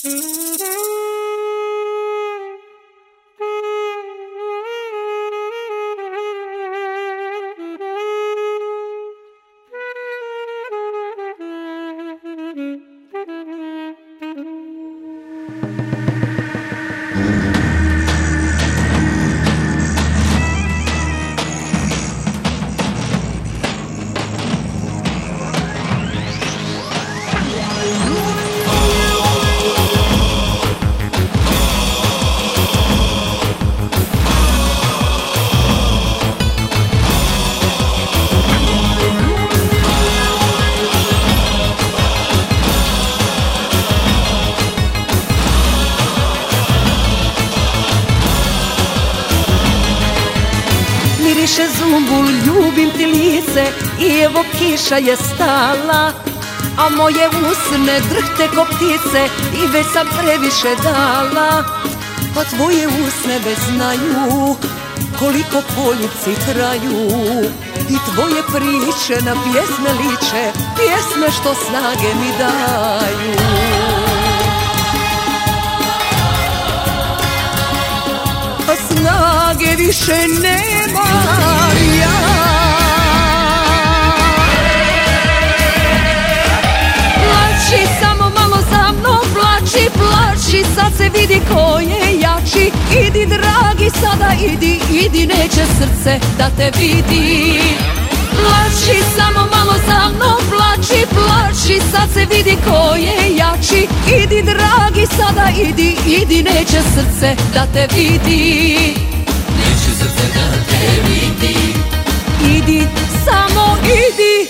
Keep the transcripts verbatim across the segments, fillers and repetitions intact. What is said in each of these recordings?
Miriše zumbul, ljubim ti lice i evo kiša je stala, a moje usne drhte ko ptice i već sam previše dala. Pa tvoje usne već znaju koliko poljubci traju i tvoje priče na pjesme liče, pjesme što snage mi daju. A snage više nemam ja, plači samo malo za mnom, plači, plači, sad se vidi ko je jači. Idi dragi sada, idi, idi, neće srce da te vidi. Plači samo malo za mnom, plači, plači, sad se vidi ko je jači. Idi dragi sada, idi, idi, neće srce da te vidi. Neće srce da te vidi. Idi, samo idi.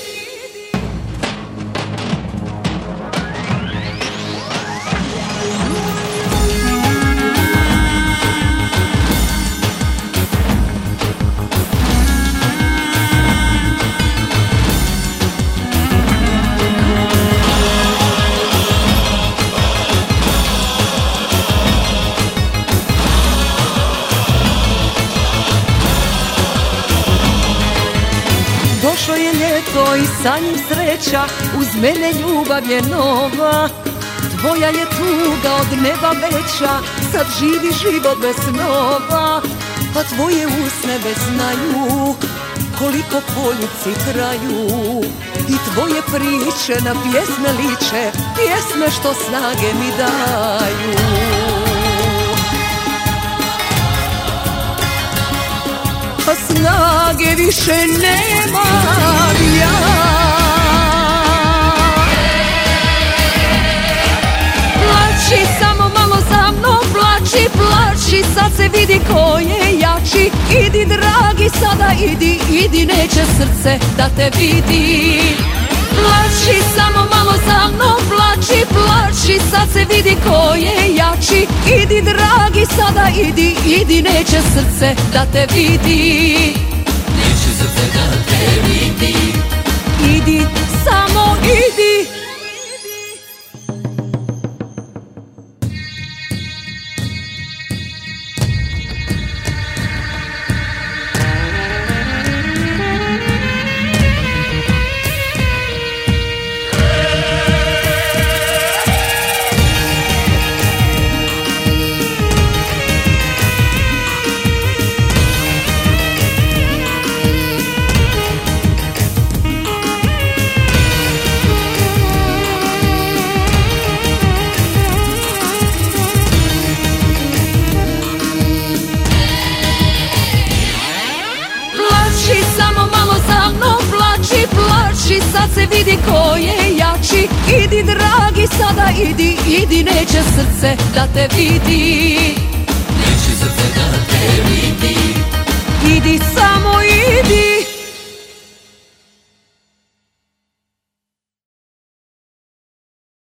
Došlo je ljeto i sa njim sreća, uz mene ljubav je nova. Tvoja je tuga od neba veća, sad živi život bez snova. A tvoje usne već znaju koliko poljubci traju i tvoje priče na pjesme liče, pjesme što snage mi daju. A snage više nemam ja, plači samo malo za mnom, plači, plači, sad se vidi ko je jači. Idi dragi sada, idi, idi, neće srce da te vidi. Plači samo malo za mnom, plači, plači, sad se vidi ko je jači. Idi dragi sada, idi, idi, neće srce da te vidi. Neće srce da te vidi. Idi, samo idi. Sad se vidi ko je jači. Idi dragi sada, idi, idi, neće srce da te vidi. Neće srce da te vidi. Idi sad.